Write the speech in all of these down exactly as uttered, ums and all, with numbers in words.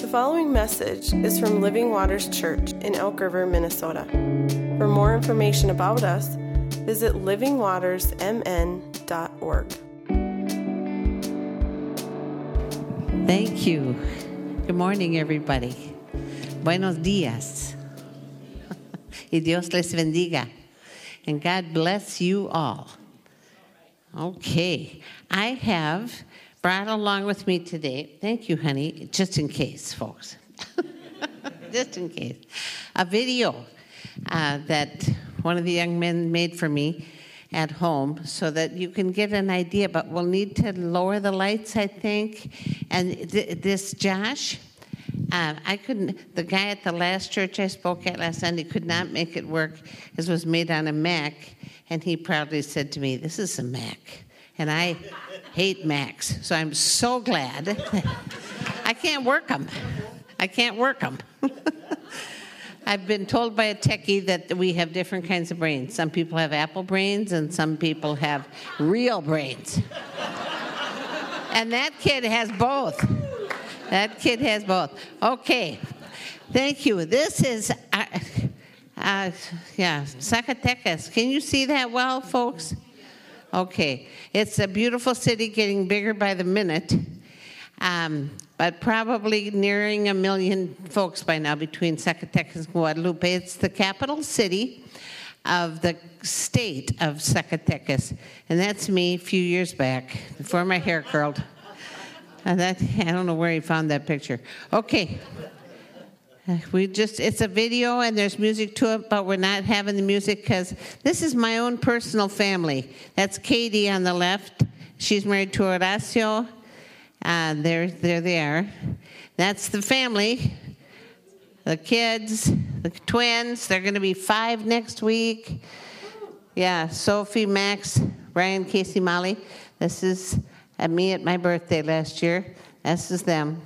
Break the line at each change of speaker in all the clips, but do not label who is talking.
following message is from Living Waters Church in Elk River, Minnesota. For more information about us, visit living waters m n dot org.
Thank you. Good morning, everybody. Buenos días. Y Dios les bendiga. And God bless you all. Okay. I have brought along with me today, thank you, honey, just in case, folks, just in case, a video uh, that one of the young men made for me at home so that you can get an idea, but we'll need to lower the lights, I think. And th- this Josh, uh, I couldn't, the guy at the last church I spoke at last Sunday could not make it work. This was made on a Mac, and he proudly said to me, "This is a Mac." And I hate Macs, so I'm so glad. I can't work them. I can't work them. I've been told by a techie that we have different kinds of brains. Some people have apple brains, and some people have real brains. And that kid has both. That kid has both. Okay, thank you. This is, uh, uh, yeah, Zacatecas. Can you see that well, folks? Okay, it's a beautiful city getting bigger by the minute, um, but probably nearing a million folks by now between Zacatecas and Guadalupe. It's the capital city of the state of Zacatecas, and that's me a few years back before my hair curled. And that, I don't know where he found that picture. Okay. We just, it's a video and there's music to it, but we're not having the music because this is my own personal family. That's Katie on the left. She's married to Horacio. Uh, there, there they are. That's the family. The kids, the twins. They're going to be five next week. Yeah, Sophie, Max, Brian, Casey, Molly. This is uh, me at my birthday last year. This is them.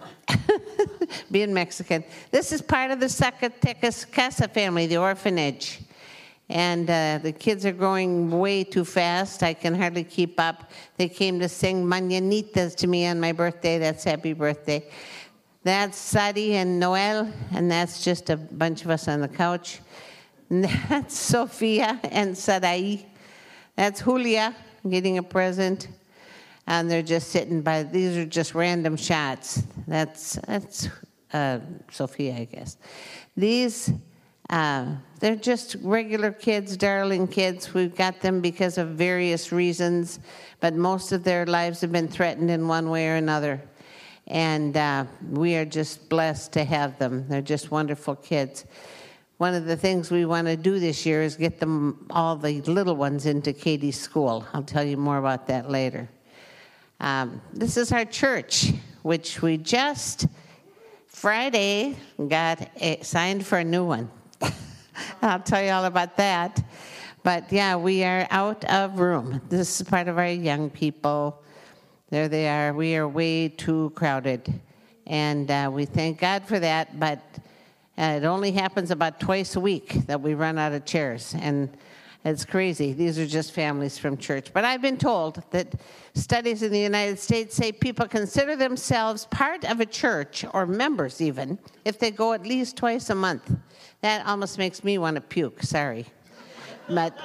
Being Mexican. This is part of the Zacatecas Casa family, the orphanage. And uh, the kids are growing way too fast. I can hardly keep up. They came to sing Mañanitas to me on my birthday. That's happy birthday. That's Sadi and Noel, and that's just a bunch of us on the couch. And that's Sofia and Sadai. That's Julia getting a present. And they're just sitting by, these are just random shots. That's that's uh, Sophia, I guess. These, uh, they're just regular kids, darling kids. We've got them because of various reasons, but most of their lives have been threatened in one way or another. And uh, we are just blessed to have them. They're just wonderful kids. One of the things we want to do this year is get them, all the little ones, into Katie's school. I'll tell you more about that later. Um, this is our church, which we just Friday got a, signed for a new one. I'll tell you all about that. But yeah, we are out of room. This is part of our young people. There they are. We are way too crowded. And uh, we thank God for that. But uh, it only happens about twice a week that we run out of chairs. And it's crazy. These are just families from church. But I've been told that studies in the United States say people consider themselves part of a church, or members even, if they go at least twice a month. That almost makes me want to puke, sorry. But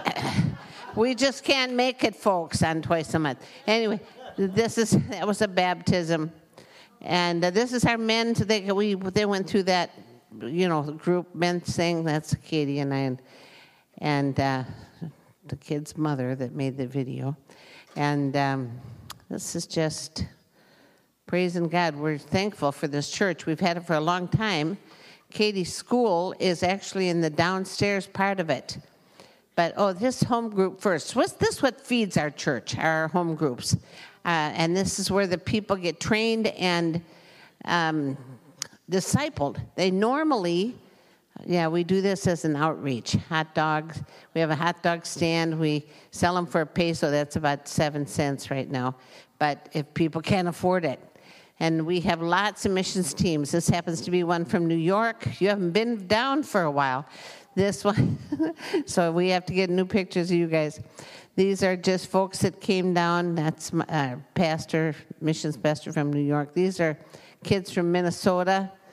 we just can't make it, folks, on twice a month. Anyway, this is that was a baptism. And uh, this is our men. They, we, they went through that, you know, group men thing. That's Katie and I. And, and uh, the kid's mother that made the video. And um, this is just praising God. We're thankful for this church. We've had it for a long time. Katie's school is actually in the downstairs part of it. But, oh, this home group first. What's this what feeds our church, our home groups? Uh, and this is where the people get trained and um, discipled. They normally... Yeah, we do this as an outreach. Hot dogs. We have a hot dog stand. We sell them for a peso. That's about seven cents right now. But if people can't afford it. And we have lots of missions teams. This happens to be one from New York. You haven't been down for a while. This one. So we have to get new pictures of you guys. These are just folks that came down. That's my uh, pastor, missions pastor from New York. These are kids from Minnesota.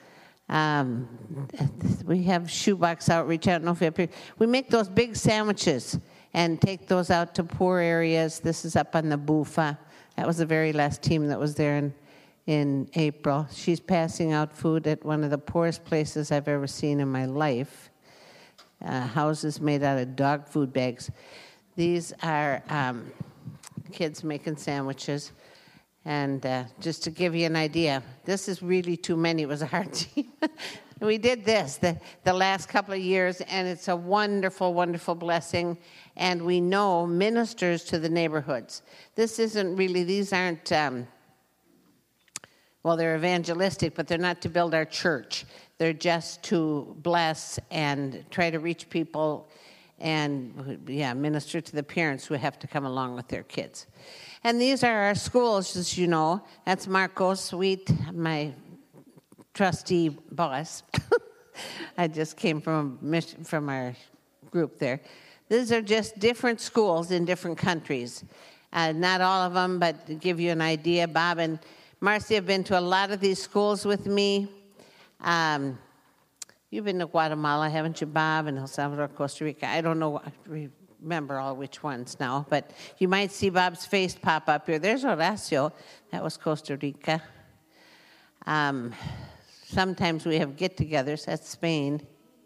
Um, we have shoebox outreach. I don't know if you have, we make those big sandwiches and take those out to poor areas. This is up on the Bufa. That was the very last team that was there in, in April. She's passing out food at one of the poorest places I've ever seen in my life. Uh, houses made out of dog food bags. These are um, kids making sandwiches. And uh, just to give you an idea, this is really too many. It was a hard team. We did this the, the last couple of years, and it's a wonderful, wonderful blessing. And we know ministers to the neighborhoods. This isn't really, these aren't, um, well, they're evangelistic, but they're not to build our church. They're just to bless and try to reach people and, yeah, minister to the parents who have to come along with their kids. And these are our schools, as you know. That's Marco Sweet, my trustee boss. I just came from mission, from our group there. These are just different schools in different countries. Uh, not all of them, but to give you an idea, Bob and Marcy have been to a lot of these schools with me. Um, you've been to Guatemala, haven't you, Bob? And El Salvador, Costa Rica. I don't know. Remember all which ones now, but you might see Bob's face pop up here. There's Horacio. That was Costa Rica. Um, sometimes we have get-togethers. That's Spain.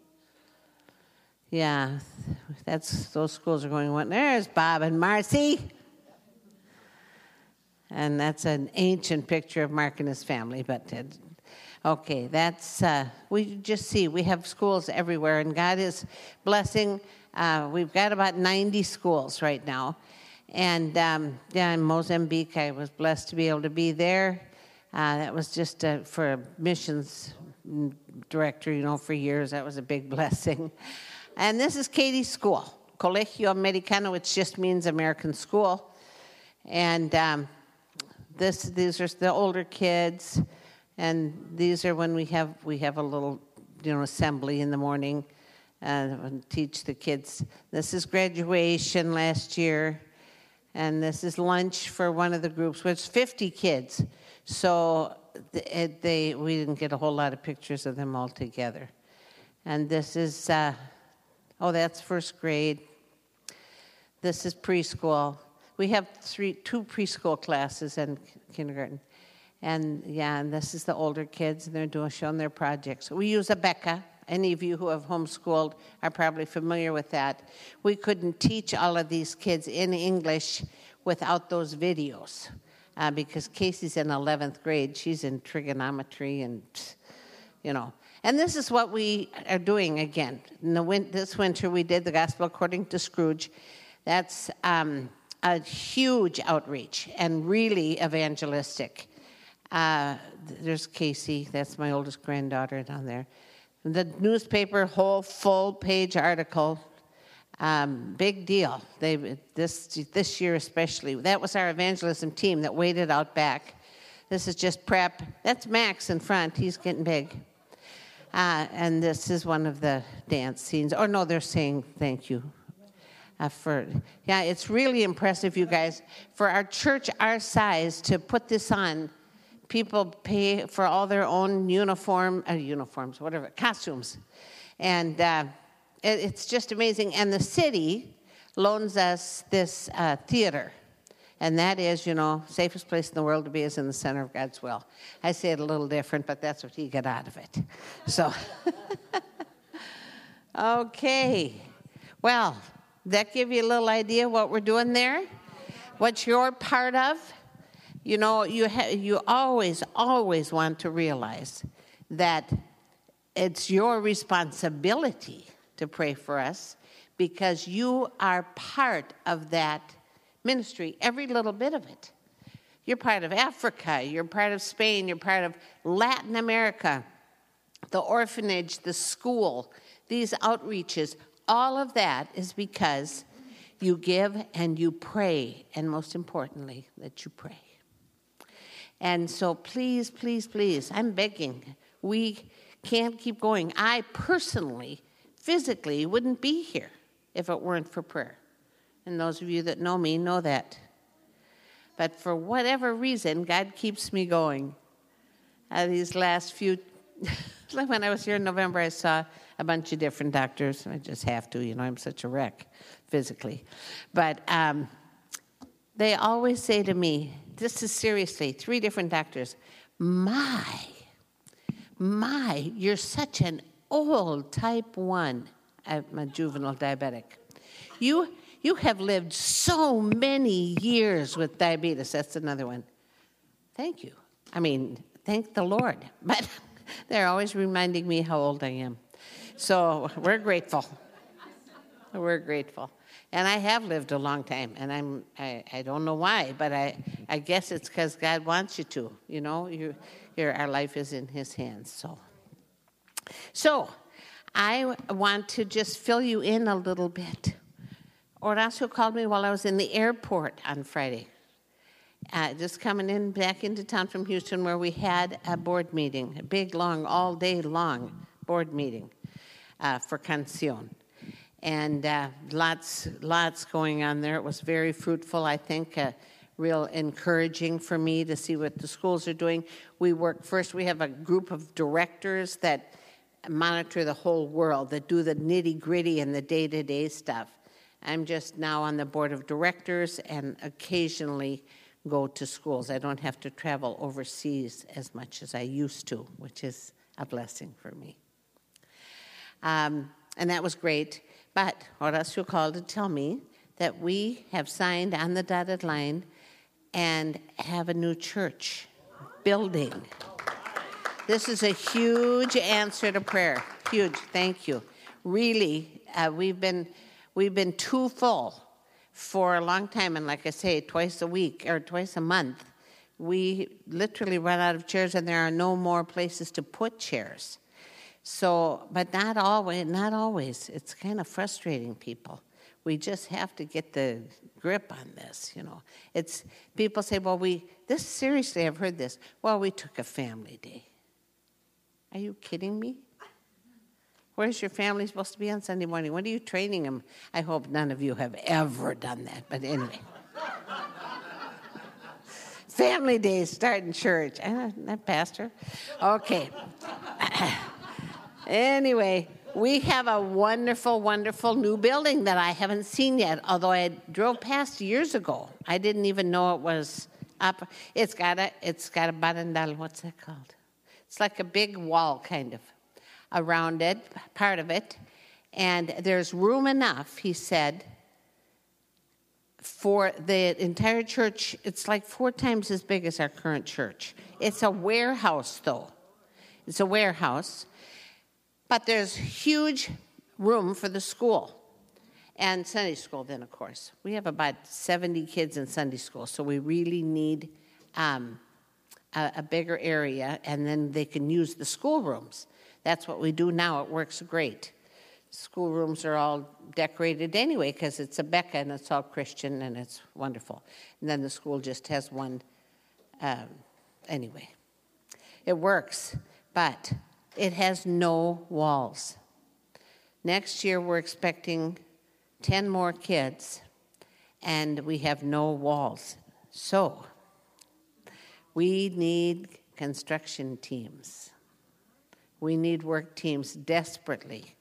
Yeah, that's those schools are going on. There's Bob and Marcy. And that's an ancient picture of Mark and his family. But uh, okay, that's uh, we just see we have schools everywhere, and God is blessing. Uh, we've got about ninety schools right now. And um, yeah, in Mozambique, I was blessed to be able to be there. Uh, that was just uh, for a missions director, you know, for years. That was a big blessing. And this is Katie's school, Colegio Americano, which just means American school. And um, this, these are the older kids. And these are when we have we have a little, you know, assembly in the morning. Uh, and teach the kids. This is graduation last year, and this is lunch for one of the groups, which is fifty kids. So they, they we didn't get a whole lot of pictures of them all together. And this is, uh, oh, that's first grade. This is preschool. We have three, two preschool classes and kindergarten. And yeah, and this is the older kids, and they're doing showing their projects. We use Abeka. Any of you who have homeschooled are probably familiar with that. We couldn't teach all of these kids in English without those videos uh, because Casey's in eleventh grade. She's in trigonometry and, you know. And this is what we are doing again. In the win- this winter we did the Gospel According to Scrooge. That's um, a huge outreach and really evangelistic. Uh, there's Casey. That's my oldest granddaughter down there. The newspaper, whole full-page article, um, big deal. They this this year especially. That was our evangelism team that waited out back. This is just prep. That's Max in front. He's getting big. Uh, and this is one of the dance scenes. Or no, they're saying thank you. Uh, for yeah, it's really impressive, you guys. For our church our size to put this on. People pay for all their own uniform, uh, uniforms, whatever, costumes. And uh, it, it's just amazing. And the city loans us this uh, theater. And that is, you know, safest place in the world to be is in the center of God's will. I say it a little different, but that's what you get out of it. So, okay. Well, that give you a little idea what we're doing there? What you're part of? You know, you ha- you always, always want to realize that it's your responsibility to pray for us because you are part of that ministry, every little bit of it. You're part of Africa, you're part of Spain, you're part of Latin America, the orphanage, the school, these outreaches. All of that is because you give and you pray, and most importantly, that you pray. And so please, please, please, I'm begging. We can't keep going. I personally, physically, wouldn't be here if it weren't for prayer. And those of you that know me know that. But for whatever reason, God keeps me going. Uh, these last few when I was here in November, I saw a bunch of different doctors. I just have to, you know, I'm such a wreck physically. But um, they always say to me, this is seriously, three different doctors, my, my, you're such an old type one. I'm a juvenile diabetic. You, you have lived so many years with diabetes. That's another one. Thank you. I mean, thank the Lord. But they're always reminding me how old I am. So we're grateful. We're grateful. And I have lived a long time, and I'm, I, I don't know why, but I, I guess it's because God wants you to. You know, you, your, our life is in his hands. So, so I want to just fill you in a little bit. Horacio called me while I was in the airport on Friday. Uh, just coming in back into town from Houston, where we had a board meeting, a big, long, all day long board meeting uh, for Cancion. And uh, lots, lots going on there. It was very fruitful, I think, uh, real encouraging for me to see what the schools are doing. We work first, we have a group of directors that monitor the whole world, that do the nitty-gritty and the day-to-day stuff. I'm just now on the board of directors and occasionally go to schools. I don't have to travel overseas as much as I used to, which is a blessing for me. Um, and that was great. But Horacio called to tell me that we have signed on the dotted line and have a new church building. This is a huge answer to prayer. Huge. Thank you. Really, uh, we've been we've been too full for a long time, and like I say, twice a week or twice a month, we literally run out of chairs, and there are no more places to put chairs. So, but not always, not always. It's kind of frustrating people. We just have to get the grip on this, you know. It's, people say, well, we, this, seriously, I've heard this. Well, we took a family day. Are you kidding me? Where's your family supposed to be on Sunday morning? What are you training them? I hope none of you have ever done that, but anyway. Family days start in church. I'm not pastor. Okay. Anyway, we have a wonderful, wonderful new building that I haven't seen yet, although I drove past years ago. I didn't even know it was up. It's got a, it's got a barandal. What's that called? It's like a big wall, kind of, around it, part of it. And there's room enough, he said, for the entire church. It's like four times as big as our current church. It's a warehouse, though. It's a warehouse. But there's huge room for the school and Sunday school then, of course. We have about seventy kids in Sunday school, so we really need um, a, a bigger area, and then they can use the schoolrooms. That's what we do now. It works great. Schoolrooms are all decorated anyway because it's a Becca and it's all Christian and it's wonderful. And then the school just has one um, anyway. It works, but it has no walls. Next year, we're expecting ten more kids, and we have no walls. So, we need construction teams. We need work teams desperately,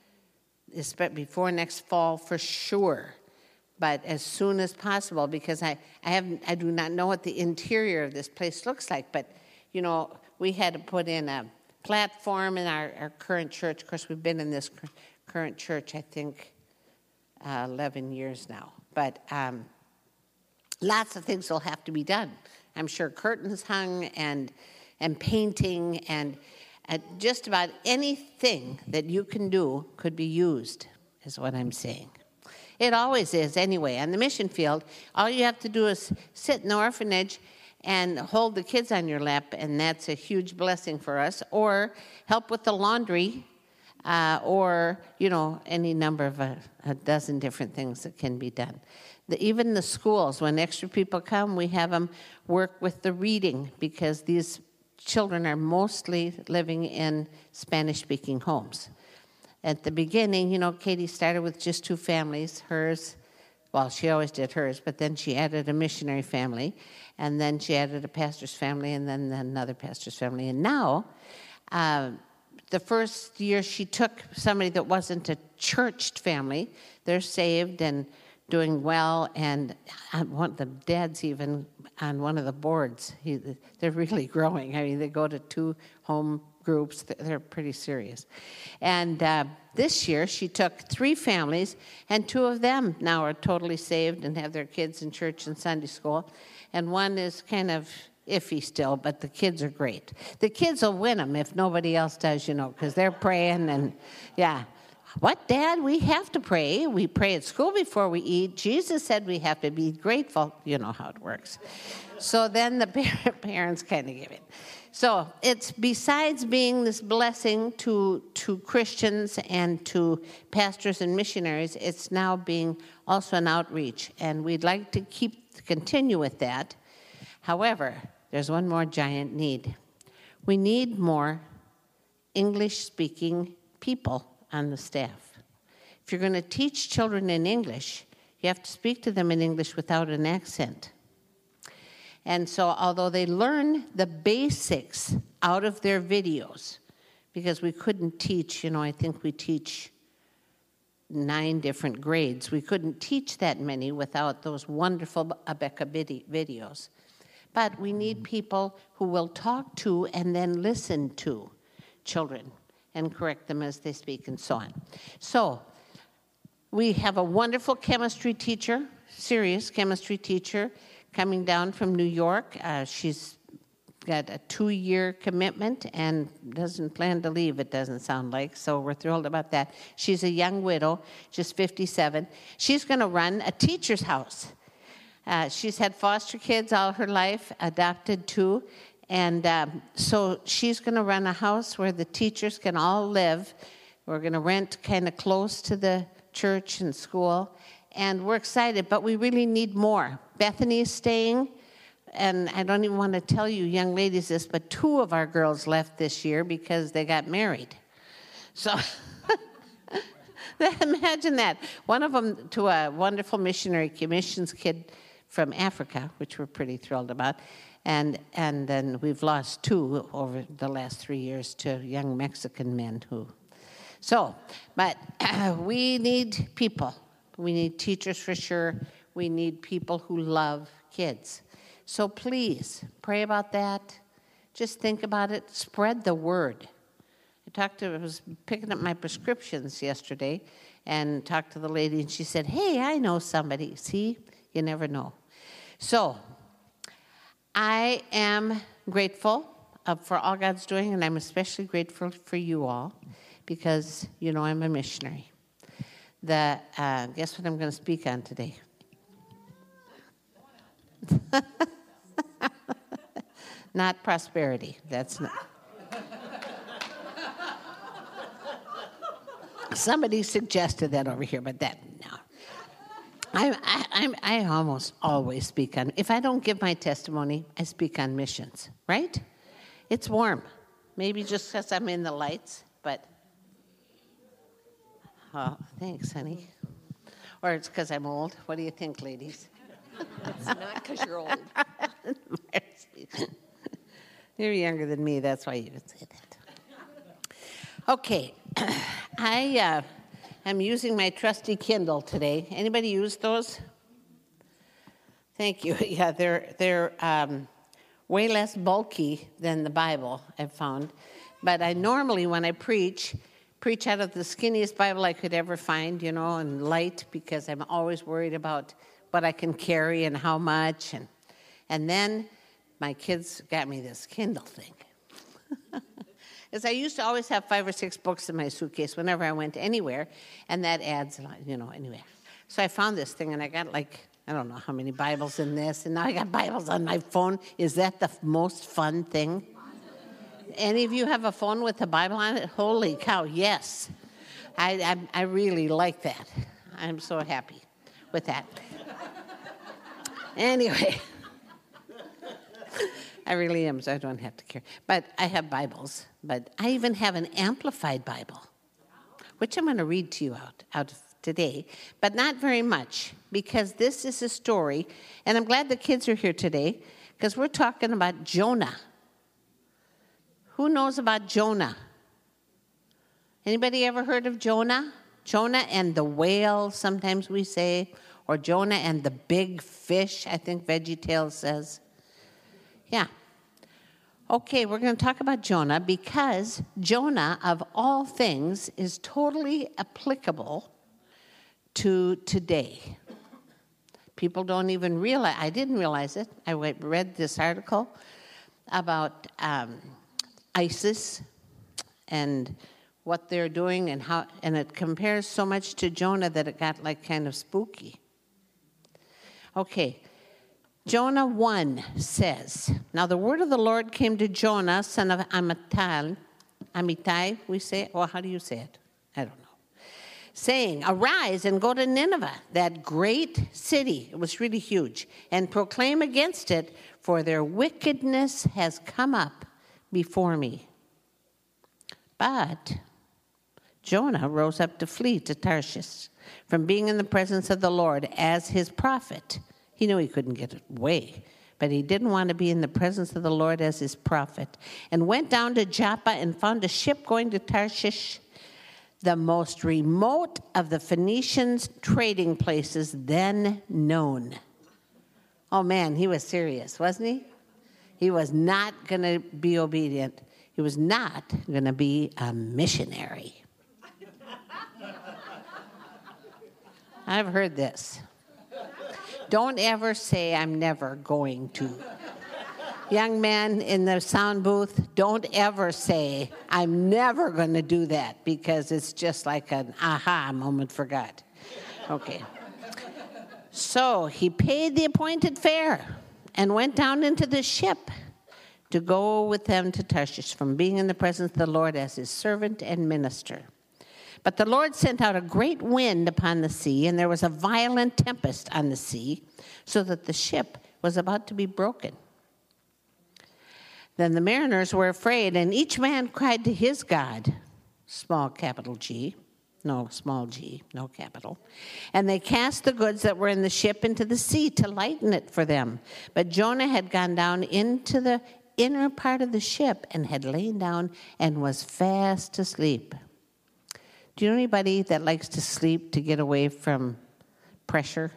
before next fall for sure, but as soon as possible, because I, I, have, I do not know what the interior of this place looks like, but, you know, we had to put in a platform in our, our current church. Of course, we've been in this current church, I think, uh, eleven years now. But um, lots of things will have to be done. I'm sure curtains hung and and painting and uh, just about anything that you can do could be used, is what I'm saying. It always is anyway. On the mission field, all you have to do is sit in the orphanage and hold the kids on your lap, and that's a huge blessing for us, or help with the laundry, uh, or, you know, any number of a, a dozen different things that can be done. The, even the schools, when extra people come, we have them work with the reading, because these children are mostly living in Spanish-speaking homes. At the beginning, you know, Katie started with just two families, hers. Well, she always did hers, but then she added a missionary family, and then she added a pastor's family, and then another pastor's family. And now, uh, the first year she took somebody that wasn't a churched family. They're saved and doing well, and one of the dad's even on one of the boards. He, they're really growing. I mean, they go to two home groups. They're pretty serious. And uh, this year, she took three families, and two of them now are totally saved and have their kids in church and Sunday school. And one is kind of iffy still, but the kids are great. The kids will win them if nobody else does, you know, because they're praying and, yeah. What, Dad? We have to pray. We pray at school before we eat. Jesus said we have to be grateful. You know how it works. So then the parents kind of give it. So it's besides being this blessing to to Christians and to pastors and missionaries, it's now being also an outreach. And we'd like to keep continue with that. However, there's one more giant need. We need more English-speaking people on the staff. If you're going to teach children in English, you have to speak to them in English without an accent. And so although they learn the basics out of their videos, because we couldn't teach, you know, I think we teach nine different grades. We couldn't teach that many without those wonderful Abeka videos. But we need people who will talk to and then listen to children and correct them as they speak and so on. So we have a wonderful chemistry teacher, serious chemistry teacher, coming down from New York. Uh, she's got a two-year commitment and doesn't plan to leave, it doesn't sound like, so we're thrilled about that. She's a young widow, just fifty-seven. She's going to run a teacher's house. Uh, she's had foster kids all her life, adopted two, and um, so she's going to run a house where the teachers can all live. We're going to rent kind of close to the church and school, and we're excited, but we really need more. Bethany is staying, and I don't even want to tell you young ladies this, but two of our girls left this year because they got married. So imagine that. One of them to a wonderful missionary commissions kid from Africa, which we're pretty thrilled about. And and then we've lost two over the last three years to young Mexican men who. So, but uh, we need people. We need teachers for sure. We need people who love kids. So please pray about that. Just think about it. Spread the word. I talked to. I was picking up my prescriptions yesterday, and talked to the lady, and she said, "Hey, I know somebody." See, you never know. So. I am grateful uh, for all God's doing, and I'm especially grateful for you all because, you know, I'm a missionary. The, uh, guess what I'm going to speak on today? Not prosperity. That's not. Somebody suggested that over here, but that, no. I, I, I almost always speak on, if I don't give my testimony, I speak on missions, right? It's warm. Maybe just because I'm in the lights, but, oh, thanks, honey. Or it's because I'm old. What do you think, ladies?
It's not because you're old.
You're younger than me, that's why you would say that. Okay, I... Uh, I'm using my trusty Kindle today. Anybody use those? Thank you. Yeah, they're they're um, way less bulky than the Bible, I've found. But I normally, when I preach, preach out of the skinniest Bible I could ever find, you know, and light, because I'm always worried about what I can carry and how much. And and then my kids got me this Kindle thing. Is I used to always have five or six books in my suitcase whenever I went anywhere, and that adds, you know, anyway. So I found this thing, and I got like, I don't know how many Bibles in this, and now I got Bibles on my phone. Is that the f- most fun thing? Any of you have a phone with a Bible on it? Holy cow, yes. I, I, I really like that. I'm so happy with that. Anyway. I really am, so I don't have to care. But I have Bibles. But I even have an amplified Bible, which I'm going to read to you out, out of today. But not very much, because this is a story. And I'm glad the kids are here today, because we're talking about Jonah. Who knows about Jonah? Anybody ever heard of Jonah? Jonah and the whale, sometimes we say, or Jonah and the big fish, I think VeggieTales says. Yeah. Okay, we're going to talk about Jonah because Jonah, of all things, is totally applicable to today. People don't even realize, I didn't realize it. I read this article about um, ISIS and what they're doing and how, and it compares so much to Jonah that it got like kind of spooky. Okay, Jonah one says, now the word of the Lord came to Jonah, son of Amittai, Amittai, we say it? Well, how do you say it? I don't know. Saying, arise and go to Nineveh, that great city, it was really huge, and proclaim against it, for their wickedness has come up before me. But Jonah rose up to flee to Tarshish from being in the presence of the Lord as his prophet. He knew he couldn't get away, but he didn't want to be in the presence of the Lord as his prophet, and went down to Joppa and found a ship going to Tarshish, the most remote of the Phoenicians' trading places then known. Oh man, he was serious, wasn't he? He was not going to be obedient. He was not going to be a missionary. I've heard this. Don't ever say, I'm never going to. Young man in the sound booth, don't ever say, I'm never going to do that, because it's just like an aha moment for God. Okay. So he paid the appointed fare and went down into the ship to go with them to Tarshish from being in the presence of the Lord as his servant and minister. But the Lord sent out a great wind upon the sea, and there was a violent tempest on the sea, so that the ship was about to be broken. Then the mariners were afraid, and each man cried to his God, small capital G, no small g, no capital. And they cast the goods that were in the ship into the sea to lighten it for them. But Jonah had gone down into the inner part of the ship and had lain down and was fast asleep. Do you know anybody that likes to sleep to get away from pressure?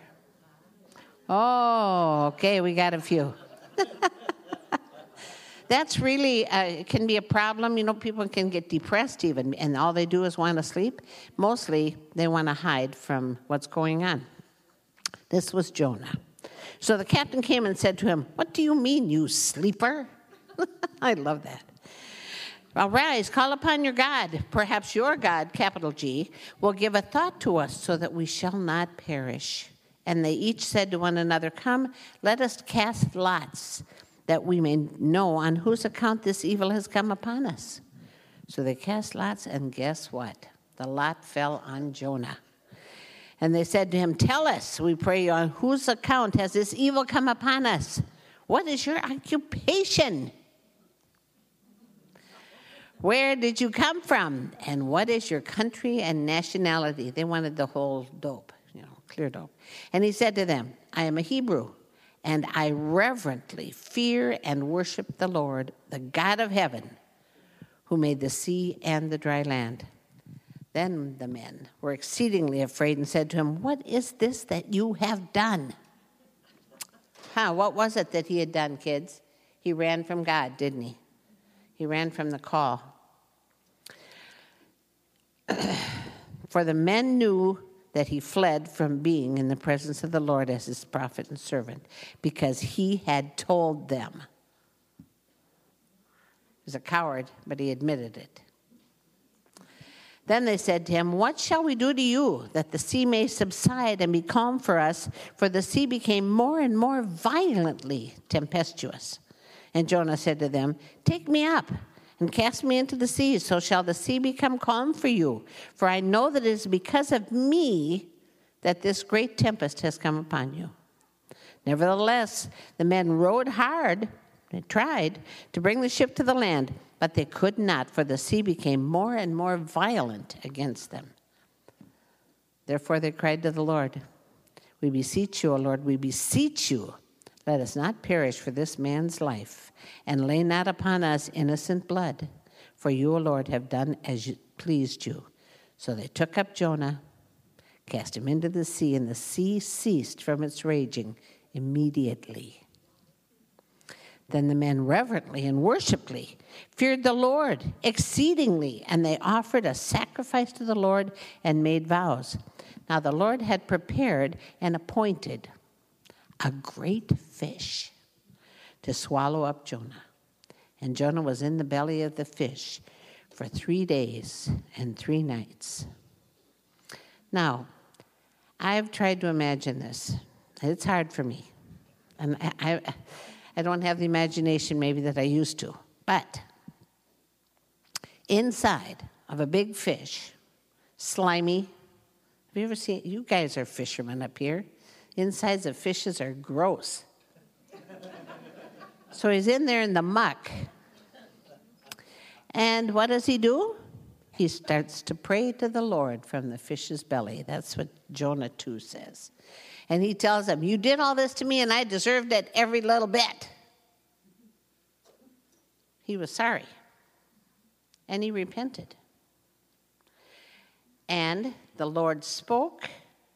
Oh, okay, we got a few. That's really, uh, it can be a problem. You know, people can get depressed even, and all they do is want to sleep. Mostly, they want to hide from what's going on. This was Jonah. So the captain came and said to him, what do you mean, you sleeper? I love that. Arise, call upon your God. Perhaps your God, capital G, will give a thought to us so that we shall not perish. And they each said to one another, come, let us cast lots, that we may know on whose account this evil has come upon us. So they cast lots, and guess what? The lot fell on Jonah. And they said to him, tell us, we pray you, on whose account has this evil come upon us? What is your occupation? Where did you come from? And what is your country and nationality? They wanted the whole dope, you know, clear dope. And he said to them, I am a Hebrew, and I reverently fear and worship the Lord, the God of heaven, who made the sea and the dry land. Then the men were exceedingly afraid and said to him, what is this that you have done? Huh, what was it that he had done, kids? He ran from God, didn't he? He ran from the call. For the men knew that he fled from being in the presence of the Lord as his prophet and servant, because he had told them. He was a coward, but he admitted it. Then they said to him, what shall we do to you, that the sea may subside and be calm for us? For the sea became more and more violently tempestuous. And Jonah said to them, take me up and cast me into the sea, so shall the sea become calm for you. For I know that it is because of me that this great tempest has come upon you. Nevertheless, the men rowed hard, they tried, to bring the ship to the land, but they could not, for the sea became more and more violent against them. Therefore they cried to the Lord, we beseech you, O Lord, we beseech you, let us not perish for this man's life, and lay not upon us innocent blood. For you, O Lord, have done as you, pleased you. So they took up Jonah, cast him into the sea, and the sea ceased from its raging immediately. Then the men reverently and worshipfully feared the Lord exceedingly, and they offered a sacrifice to the Lord and made vows. Now the Lord had prepared and appointed a great fish to swallow up Jonah. And Jonah was in the belly of the fish for three days and three nights. Now, I've tried to imagine this. It's hard for me. And I, I, I don't have the imagination maybe that I used to. But inside of a big fish, slimy. Have you ever seen, you guys are fishermen up here. Insides of fishes are gross. So he's in there in the muck. And what does he do? He starts to pray to the Lord from the fish's belly. That's what Jonah two says. And he tells him, you did all this to me and I deserved it every little bit. He was sorry. And he repented. And the Lord spoke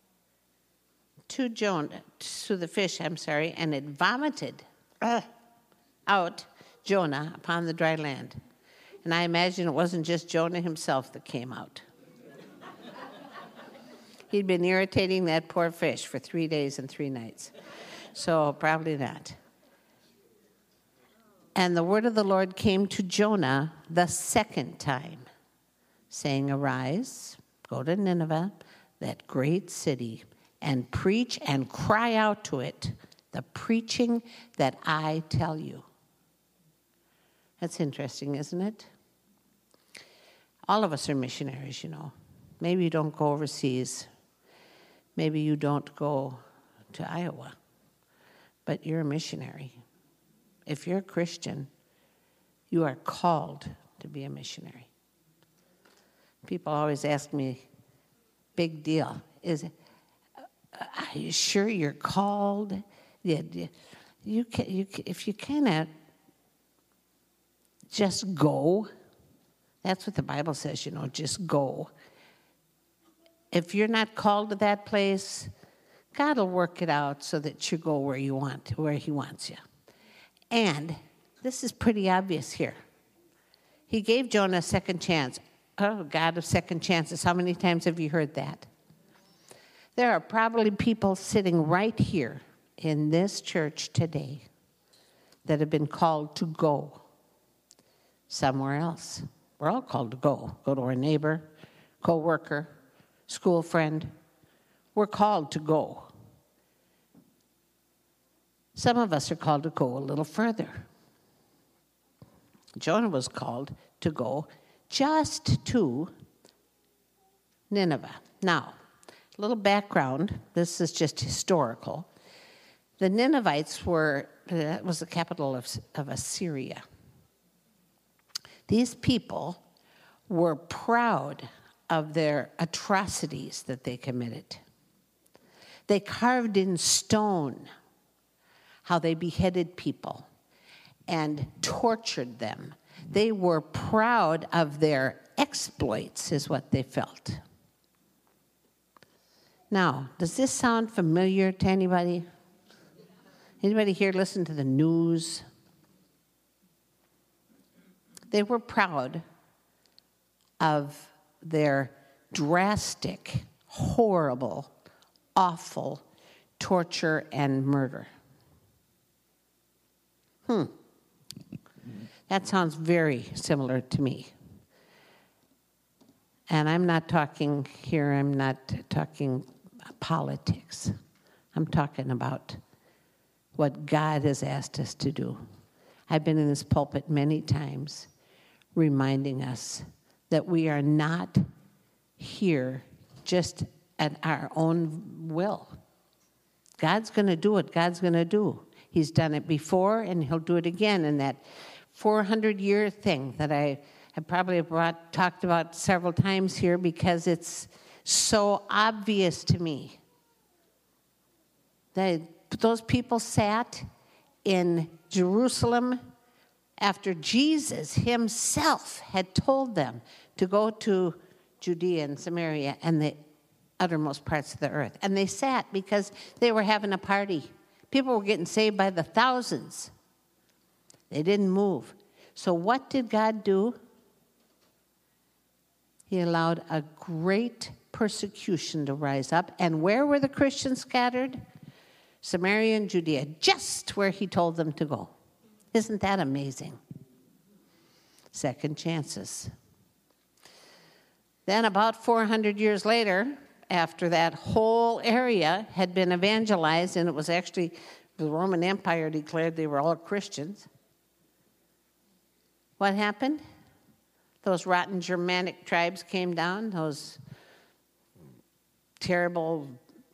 to Jonah, to the fish, I'm sorry, and it vomited uh, out Jonah upon the dry land. And I imagine it wasn't just Jonah himself that came out. He'd been irritating that poor fish for three days and three nights. So probably not. And the word of the Lord came to Jonah the second time, saying, arise, go to Nineveh, that great city, and preach and cry out to it the preaching that I tell you. That's interesting, isn't it? All of us are missionaries, you know. Maybe you don't go overseas. Maybe you don't go to Iowa. But you're a missionary. If you're a Christian, you are called to be a missionary. People always ask me, big deal, is it, are you sure you're called? Yeah, you can, you can, if you cannot just go, that's what the Bible says, you know, just go. If you're not called to that place, God will work it out so that you go where you want, where he wants you. And this is pretty obvious here. He gave Jonah a second chance. Oh, God of second chances. How many times have you heard that? There are probably people sitting right here in this church today that have been called to go somewhere else. We're all called to go. Go to our neighbor, co-worker, school friend. We're called to go. Some of us are called to go a little further. Jonah was called to go just to Nineveh. Now, a little background. This is just historical. The Ninevites were, that was the capital of, of Assyria. These people were proud of their atrocities that they committed. They carved in stone how they beheaded people and tortured them. They were proud of their exploits, is what they felt. Now, does this sound familiar to anybody? Anybody here listen to the news? They were proud of their drastic, horrible, awful torture and murder. Hmm. That sounds very similar to me. And I'm not talking here, I'm not talking politics. I'm talking about what God has asked us to do. I've been in this pulpit many times reminding us that we are not here just at our own will. God's going to do what God's going to do. He's done it before, and he'll do it again. And that four hundred year thing that I have probably brought, talked about several times here because it's so obvious to me. That those people sat in Jerusalem after Jesus himself had told them to go to Judea and Samaria and the uttermost parts of the earth. And they sat because they were having a party. People were getting saved by the thousands. They didn't move. So what did God do? He allowed a great persecution to rise up. And where were the Christians scattered? Samaria and Judea, just where he told them to go. Isn't that amazing? Second chances. Then about four hundred years later, after that whole area had been evangelized, and it was actually the Roman Empire declared they were all Christians, what happened? Those rotten Germanic tribes came down, those terrible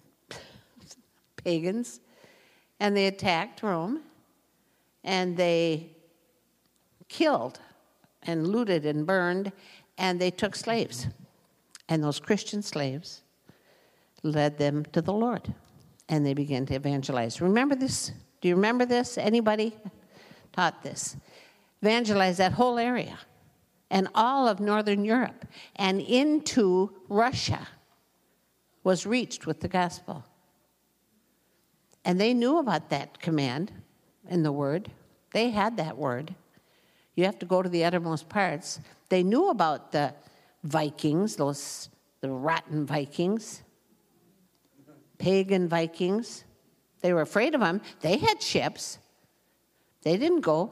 pagans, and they attacked Rome, and they killed and looted and burned, and they took slaves. And those Christian slaves led them to the Lord, and they began to evangelize. Remember this? Do you remember this? Anybody taught this? Evangelize that whole area and all of Northern Europe and into Russia was reached with the gospel. And they knew about that command in the word. They had that word. You have to go to the uttermost parts. They knew about the Vikings, those the rotten Vikings, pagan Vikings. They were afraid of them. They had ships. They didn't go.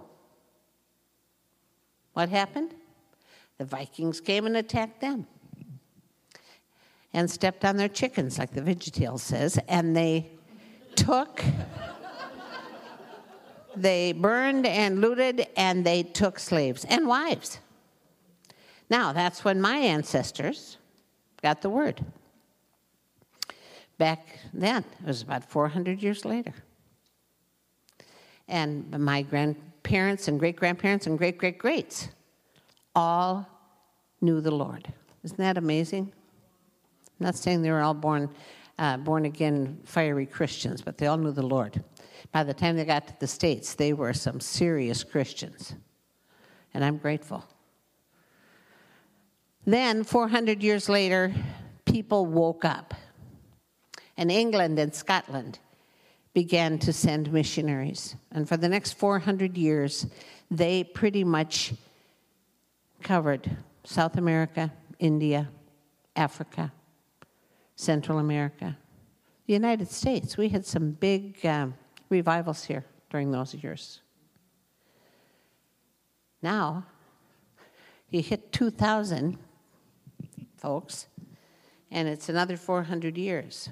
What happened? The Vikings came and attacked them and stepped on their chickens, like the VeggieTales says, and they took, they burned and looted, and they took slaves and wives. Now, that's when my ancestors got the word. Back then, it was about four hundred years later. And my grandparents and great-grandparents and great-great-greats all knew the Lord. Isn't that amazing? I'm not saying they were all born, uh, born-again, fiery Christians, but they all knew the Lord. By the time they got to the States, they were some serious Christians. And I'm grateful. Then, four hundred years later, people woke up. And England and Scotland began to send missionaries. And for the next four hundred years, they pretty much covered South America, India, Africa, Central America, the United States. We had some big um, revivals here during those years. Now, you hit two thousand, folks, and it's another four hundred years.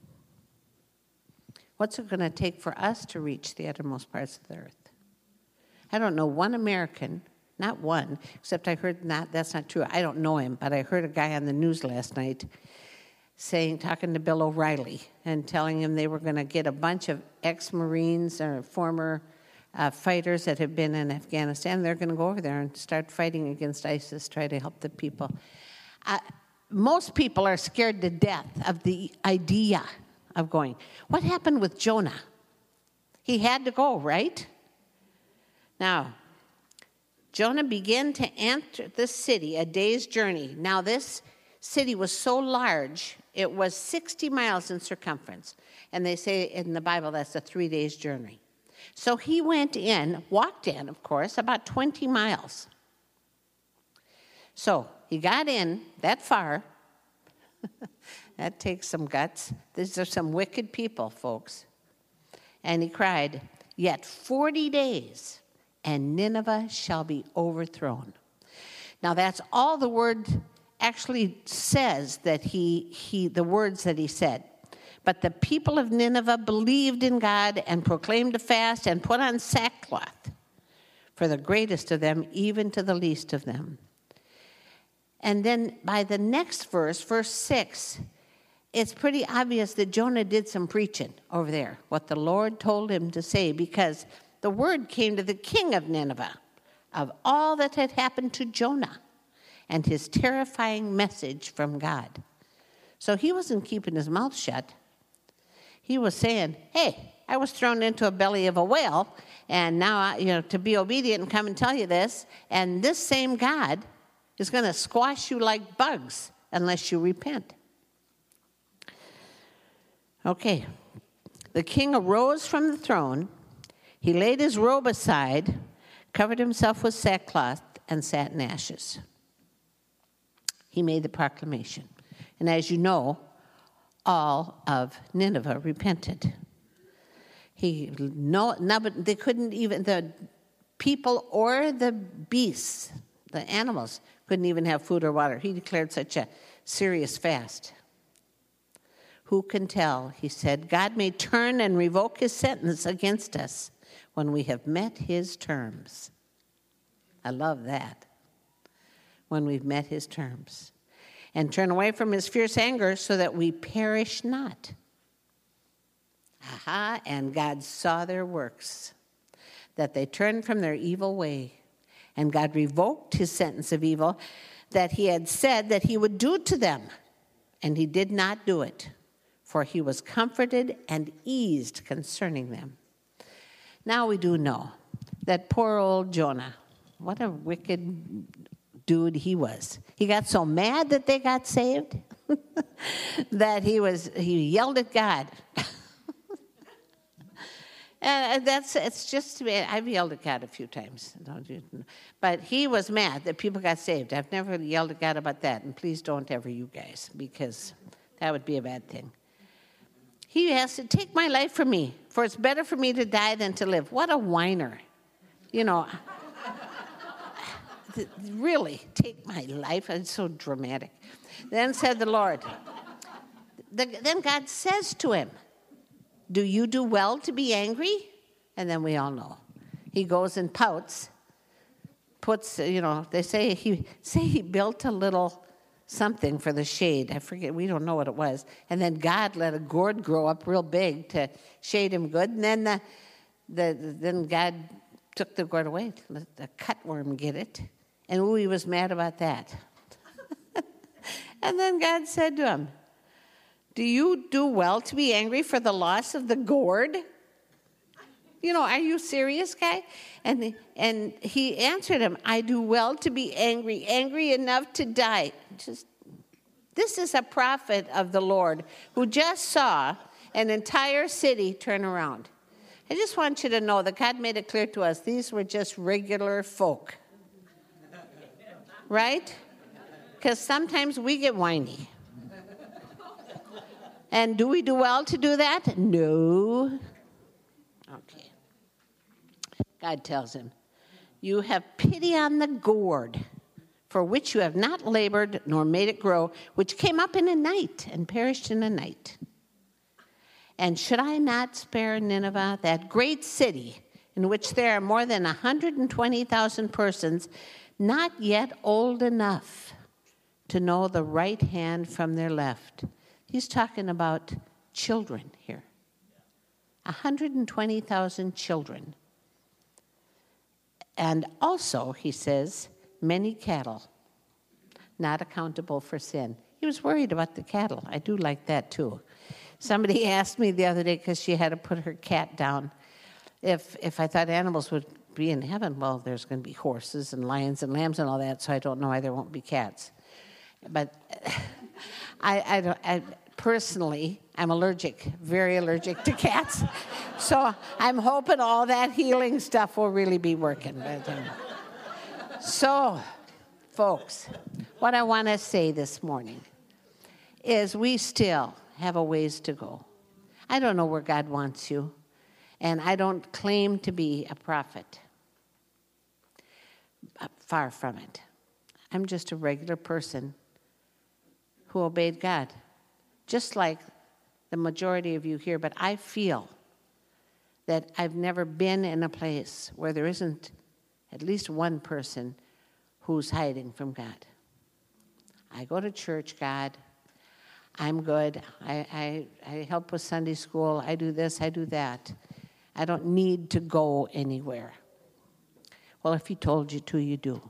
What's it going to take for us to reach the uttermost parts of the earth? I don't know one American, not one, except I heard not, that's not true. I don't know him, but I heard a guy on the news last night saying, talking to Bill O'Reilly and telling him they were going to get a bunch of ex-Marines or former uh, fighters that have been in Afghanistan. They're going to go over there and start fighting against ISIS, try to help the people. Uh, most people are scared to death of the idea of going. What happened with Jonah? He had to go, right? Now, Jonah began to enter the city a day's journey. Now, this city was so large, it was sixty miles in circumference. And they say in the Bible that's a three days journey. So he went in, walked in, of course, about twenty miles. So he got in that far. That takes some guts. These are some wicked people, folks. And he cried, yet forty days, and Nineveh shall be overthrown. Now that's all the word actually says that he, he, the words that he said. But the people of Nineveh believed in God and proclaimed a fast and put on sackcloth for the greatest of them, even to the least of them. And then by the next verse, verse six, it's pretty obvious that Jonah did some preaching over there, what the Lord told him to say, because the word came to the king of Nineveh of all that had happened to Jonah and his terrifying message from God. So he wasn't keeping his mouth shut. He was saying, hey, I was thrown into a belly of a whale, and now, I, you know, to be obedient and come and tell you this, and this same God is going to squash you like bugs unless you repent. Okay. The king arose from the throne. He laid his robe aside, covered himself with sackcloth, and sat in ashes. He made the proclamation. And as you know, all of Nineveh repented. He no, no, but they couldn't even, the people or the beasts, the animals, couldn't even have food or water. He declared such a serious fast. Who can tell, he said, God may turn and revoke his sentence against us when we have met his terms. I love that. When we've met his terms. And turn away from his fierce anger so that we perish not. Aha, and God saw their works, that they turned from their evil way. And God revoked his sentence of evil that he had said that he would do to them. And he did not do it, for he was comforted and eased concerning them. Now we do know that poor old Jonah, what a wicked dude he was. He got so mad that they got saved that he was he yelled at God. And that's, it's just, I've yelled at God a few times. But he was mad that people got saved. I've never yelled at God about that. And please don't ever, you guys, because that would be a bad thing. He has to take my life from me, for it's better for me to die than to live. What a whiner. You know, really, take my life. It's so dramatic. Then said the Lord. The, then God says to him, do you do well to be angry? And then we all know. He goes and pouts, puts, you know, they say he say he built a little something for the shade. I forget, we don't know what it was. And then God let a gourd grow up real big to shade him good. And then the, the then God took the gourd away, let the cutworm get it. And ooh, he was mad about that. And then God said to him, do you do well to be angry for the loss of the gourd? You know, are you serious, guy? And, and he answered him, I do well to be angry, angry enough to die. Just, this is a prophet of the Lord who just saw an entire city turn around. I just want you to know that God made it clear to us, these were just regular folk. Right? Because sometimes we get whiny. And do we do well to do that? No. Okay. God tells him, you have pity on the gourd, for which you have not labored nor made it grow, which came up in a night and perished in a night. And should I not spare Nineveh, that great city, in which there are more than one hundred twenty thousand persons, not yet old enough to know the right hand from their left? He's talking about children here. one hundred twenty thousand children. And also, he says, many cattle, not accountable for sin. He was worried about the cattle. I do like that, too. Somebody asked me the other day, because she had to put her cat down, if if I thought animals would be in heaven. Well, there's going to be horses and lions and lambs and all that, so I don't know why there won't be cats. But I, I don't... I, Personally, I'm allergic, very allergic to cats. So I'm hoping all that healing stuff will really be working. But, um, so, folks, what I want to say this morning is we still have a ways to go. I don't know where God wants you, and I don't claim to be a prophet. Far from it. I'm just a regular person who obeyed God. Just like the majority of you here, but I feel that I've never been in a place where there isn't at least one person who's hiding from God. I go to church, God. I'm good. I, I, I help with Sunday school. I do this, I do that. I don't need to go anywhere. Well, if he told you to, you do.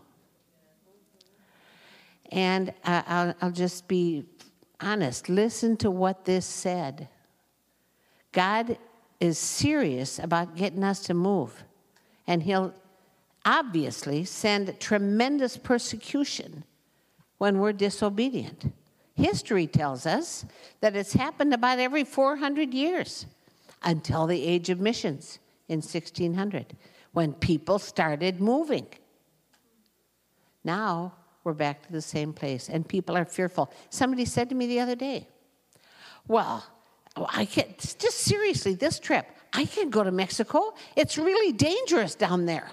And uh, I'll, I'll just be honest. Listen to what this said. God is serious about getting us to move. And he'll obviously send tremendous persecution when we're disobedient. History tells us that it's happened about every four hundred years until the age of missions in sixteen hundred, when people started moving. Now we're back to the same place, and people are fearful. Somebody said to me the other day, well, I can't, just seriously, this trip, I can't go to Mexico. It's really dangerous down there.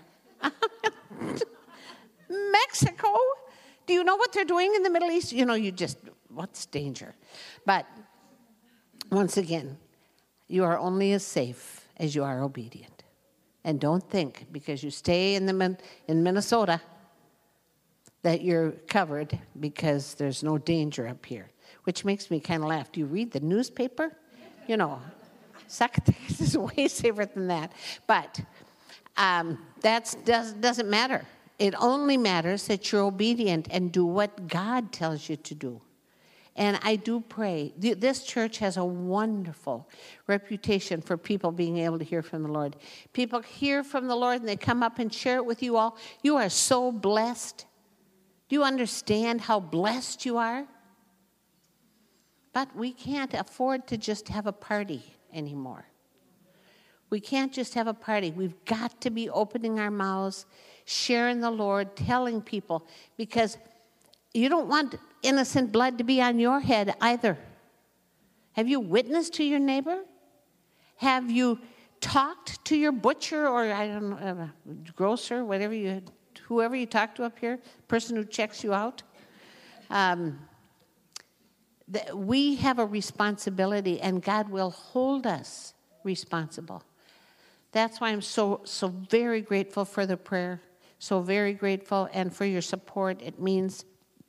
Mexico? Do you know what they're doing in the Middle East? You know, you just, what's danger? But once again, you are only as safe as you are obedient. And don't think, because you stay in the in Minnesota, that you're covered because there's no danger up here, which makes me kind of laugh. Do you read the newspaper? You know, Zacatecas is way safer than that. But um, that does, doesn't matter. It only matters that you're obedient and do what God tells you to do. And I do pray. This church has a wonderful reputation for people being able to hear from the Lord. People hear from the Lord and they come up and share it with you all. You are so blessed. Do you understand how blessed you are? But we can't afford to just have a party anymore. We can't just have a party. We've got to be opening our mouths, sharing the Lord, telling people, because you don't want innocent blood to be on your head either. Have you witnessed to your neighbor? Have you talked to your butcher or, I don't know, uh, grocer, whatever you, whoever you talk to up here, person who checks you out? Um, the, we have a responsibility, and God will hold us responsible. That's why I'm so, so very grateful for the prayer, so very grateful, and for your support. It means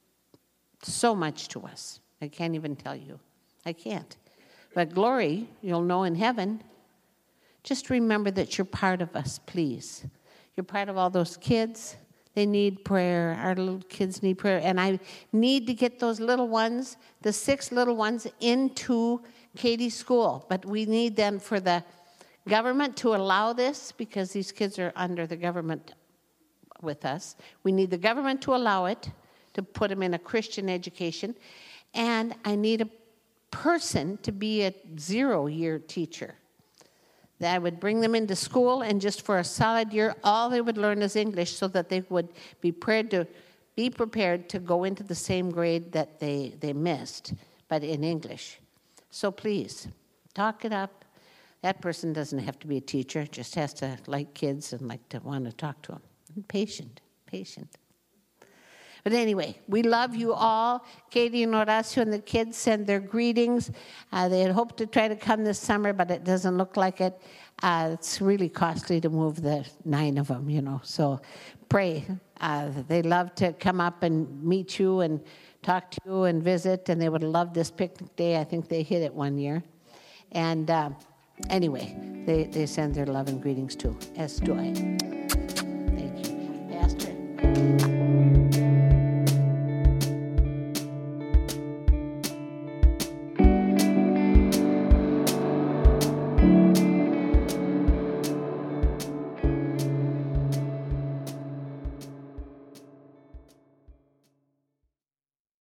so much to us. I can't even tell you. I can't. But glory, you'll know in heaven. Just remember that you're part of us, please. You're part of all those kids. They need prayer. Our little kids need prayer. And I need to get those little ones, the six little ones, into Katie's school. But we need them for the government to allow this, because these kids are under the government with us. We need the government to allow it, to put them in a Christian education. And I need a person to be a zero-year teacher. That I would bring them into school, and just for a solid year, all they would learn is English, so that they would be prepared to be prepared to go into the same grade that they, they missed, but in English. So please, talk it up. That person doesn't have to be a teacher, just has to like kids and like to want to talk to them. And patient, patient. But anyway, we love you all. Katie and Horacio and the kids send their greetings. Uh, they had hoped to try to come this summer, but it doesn't look like it. Uh, it's really costly to move the nine of them, you know. So pray. Uh, they love to come up and meet you and talk to you and visit, and they would love this picnic day. I think they hit it one year. And uh, anyway, they, they send their love and greetings too, as do I. Thank you. Pastor.